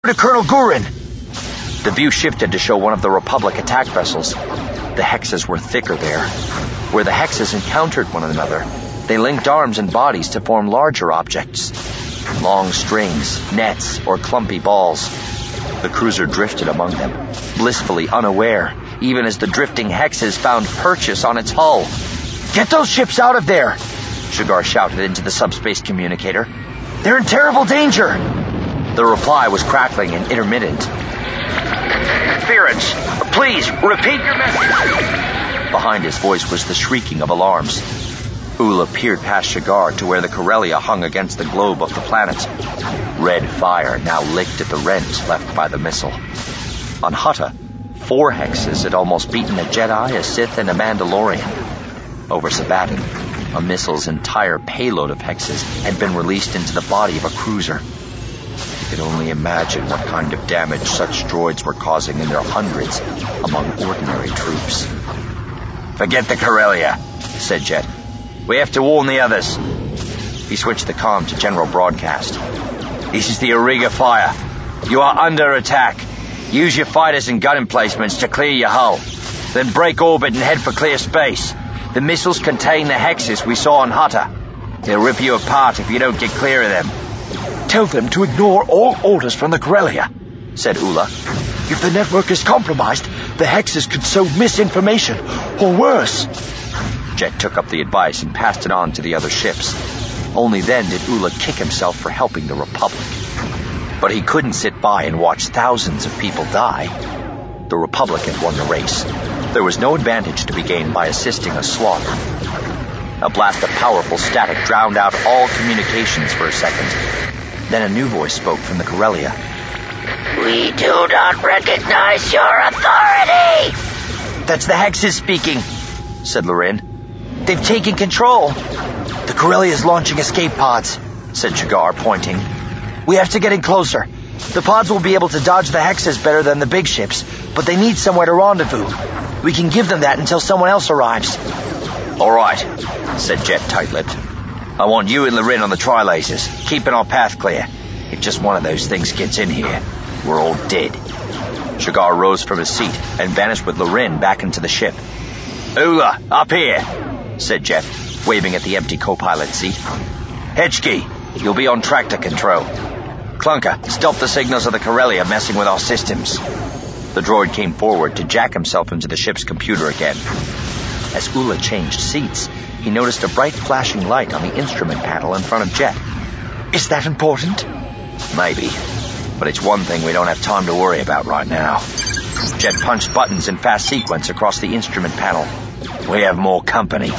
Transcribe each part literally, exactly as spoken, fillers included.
To Colonel Gurin. The view shifted to show one of the Republic attack vessels. The hexes were thicker there. Where the hexes encountered one another, they linked arms and bodies to form larger objects. Long strings, nets, or clumpy balls. The cruiser drifted among them, blissfully unaware, even as the drifting hexes found purchase on its hull. "Get those ships out of there!" Shigar shouted into the subspace communicator. "They're in terrible danger!" The reply was crackling and intermittent. "Interference! Please, repeat your message!" Behind his voice was the shrieking of alarms. Ula peered past Shigar to where the Corellia hung against the globe of the planet. Red fire now licked at the rent left by the missile. On Hutta, four hexes had almost beaten a Jedi, a Sith, and a Mandalorian. Over Sabaton, a missile's entire payload of hexes had been released into the body of a cruiser. You could only imagine what kind of damage such droids were causing in their hundreds among ordinary troops. "Forget the Corellia," said Jet. "We have to warn the others." He switched the comm to general broadcast. "This is the Auriga Fire. You are under attack. Use your fighters and gun emplacements to clear your hull. Then break orbit and head for clear space. The missiles contain the hexes we saw on Hutta. They'll rip you apart if you don't get clear of them." "Tell them to ignore all orders from the Corellia," said Ula. "If the network is compromised, the hexes could sow misinformation, or worse." Jet took up the advice and passed it on to the other ships. Only then did Ula kick himself for helping the Republic. But he couldn't sit by and watch thousands of people die. The Republic had won the race. There was no advantage to be gained by assisting a slaughter. A blast of powerful static drowned out all communications for a second. Then a new voice spoke from the Corellia. "We do not recognize your authority!" "That's the hexes speaking," said Lorin. "They've taken control." "The Corellia is launching escape pods," said Shigar, pointing. "We have to get in closer. The pods will be able to dodge the hexes better than the big ships, but they need somewhere to rendezvous. We can give them that until someone else arrives." "All right," said Jet, tight-lipped. "I want you and Lorin on the tri-lasers, keeping our path clear. If just one of those things gets in here, we're all dead." Shigar rose from his seat and vanished with Lorin back into the ship. "Ula, up here," said Jet, waving at the empty co-pilot seat. "Hetchki, you'll be on tractor control. Clunker, stop the signals of the Corellia messing with our systems." The droid came forward to jack himself into the ship's computer again. As Ula changed seats, he noticed a bright flashing light on the instrument panel in front of Jet. "Is that important?" "Maybe, but it's one thing we don't have time to worry about right now." Jet punched buttons in fast sequence across the instrument panel. "We have more company."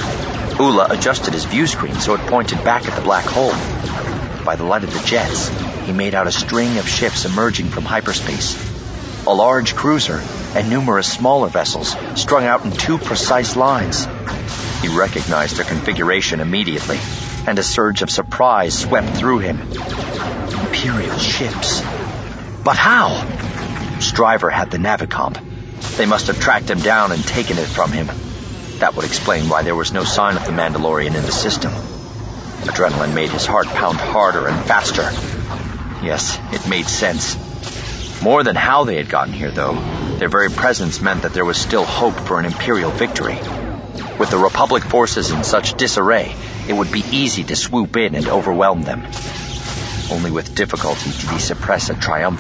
Ula adjusted his view screen so it pointed back at the black hole. By the light of the jets, he made out a string of ships emerging from hyperspace. A large cruiser and numerous smaller vessels strung out in two precise lines. He recognized their configuration immediately, and a surge of surprise swept through him. Imperial ships. But how? Stryver had the Navicomp. They must have tracked him down and taken it from him. That would explain why there was no sign of the Mandalorian in the system. Adrenaline made his heart pound harder and faster. Yes, it made sense. More than how they had gotten here, though, their very presence meant that there was still hope for an Imperial victory. With the Republic forces in such disarray, it would be easy to swoop in and overwhelm them. Only with difficulty did he suppress a triumphant